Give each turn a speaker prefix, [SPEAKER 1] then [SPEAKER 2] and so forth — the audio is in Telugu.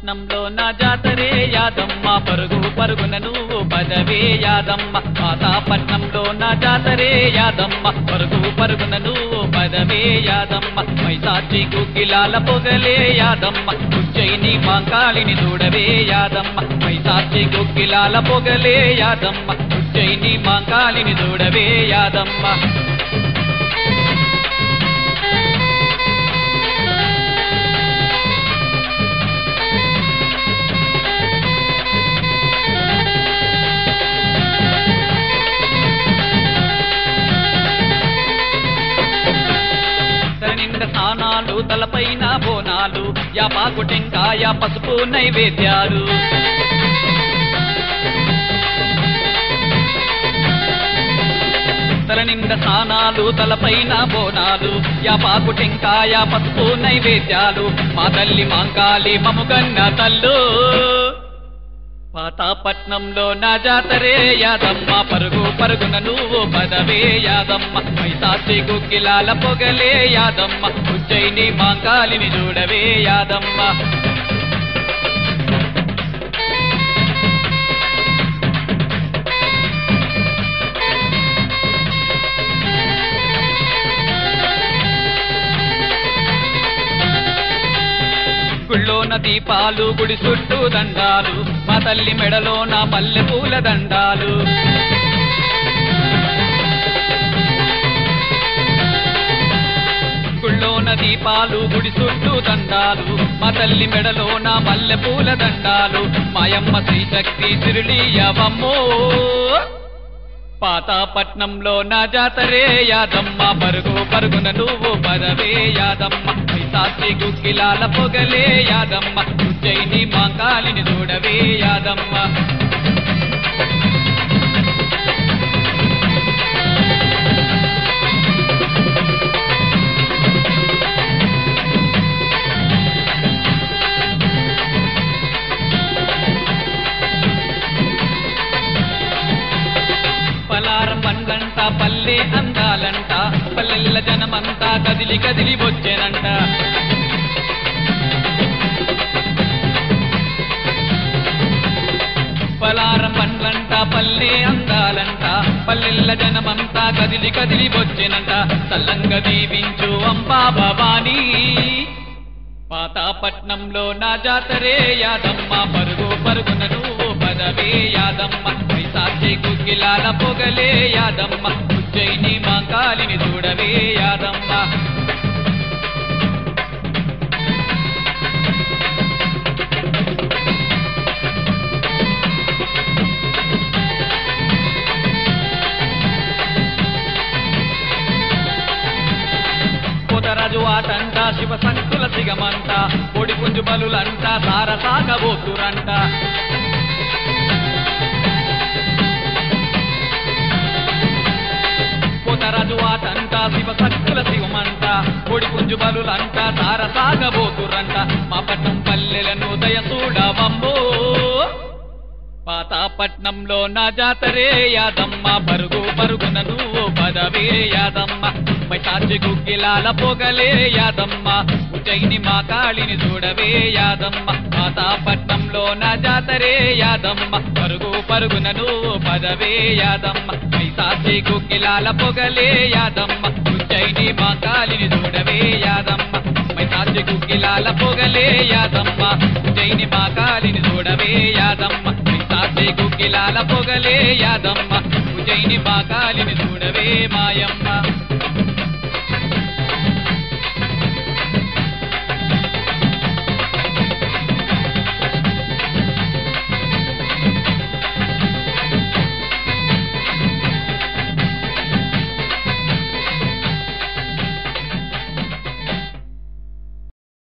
[SPEAKER 1] పట్నంలో నా జాతరే యాదమ్మ పరుగు పరుగున నువ్వు పదవే యాదమ్మ పట్నంలో నా జాతరే యాదమ్మ పరుగు పరుగున నువ్వు పదవే యాదమ్మ మైసాచి గుగ్గిలాల పొగలే యాదమ్మ ఉజ్జయిని మాంకాళిని చూడవే యాదమ్మ మైసాచి గుగ్గిలాల పొగలే యాదమ్మ ఉజ్జయిని మాంకాళిని చూడవే యాదమ్మ స్నానాలు తలపైన బోనాలు యాపాకు టెంకాయ పసుపు నైవేద్యాలు తలనింద స్నానాలు తలపైన బోనాలు యాపాకు టెంకాయ పసుపు నైవేద్యాలు మా తల్లి మాంకాళి మముగన్న తల్లు పట్నంలో నా జాతరే యాదమ్మ పరుగు పరుగున నువ్వు పదవే యాదమ్మ మైసాచి గుగ్గిలాల పొగలే యాదమ్మ ఉజ్జయిని మాంకాళిని చూడవే యాదమ్మ గుళ్ళోన దీపాలు గుడి చుట్టూ దండాలు మా తల్లి మెడలోన మల్లె పూల దండాలు గుళ్ళోన దీపాలు గుడి చుట్టూ దండాలు మా తల్లి మెడలోన మల్లె పూల దండాలు మాయమ్మ శ్రీశక్తి సిరులియవమ్మో పట్నంలో నా జాతరే యాదమ్మ పరుగు పరుగున నువ్వు పదవే యాదమ్మ మైసాచి గుగ్గిలాల పొగలే యాదమ్మ ఉజ్జయిని మాంకాళిని చూడవే యాదమ్మ పలారం పండ్లంట పల్లె అందాలంట పల్లెల్ల జనమంతా కదిలి కదిలి వచ్చేనంట పలారం పండ్లంట పల్లె అందాలంట పల్లెల్ల జనమంతా కదిలి కదిలి వచ్చేనంట తల్లంగా దీవించు అంబా భవానీ పట్నంలో నా జాతరే యాదమ్మ పరుగు పరుగున నువ్వు పదవే యాదమ్మ మైసాచి గుగ్గిలాల పొగలే యాదమ్మ ఉజ్జయిని మాంకాళిని చూడవే యాదమ్మ రాజు ఆటంట శివ సంకుల సిగమంట కోడి పుంజు బలులంట సారసాగబోతురంట పోతరాజు ఆటంట శివ సంకుల సిగమంట కోడి పుంజు బలులంట సారసాగబోతురంట మా పట్నం పల్లెలను దయ చూడవమ్మో పట్నంలో నా జాతరే యాదమ్మ పరుగు పరుగున నువ్వు పదవే యాదమ్మ మైసాచి గుగ్గిలాల పొగలే యాదమ్మ ఉజ్జయిని మాంకాళిని చూడవే యాదమ్మ పట్నంలో నా జాతరే యాదమ్మ పరుగు పరుగున నువ్వు పదవే యాదమ్మ మైసాచి గుగ్గిలాల పొగలే యాదమ్మ ఉజ్జయిని మాంకాళిని చూడవే యాదమ్మ మైసాచి గుగ్గిలాల పొగలే యాదమ్మ ఉజ్జయిని మాంకాళిని చూడవే యాదమ్మ మైసాచి గుగ్గిలాల పొగలే యాదమ్మ ఉజ్జయిని మాంకాళిని చూడవే మాయమ్మ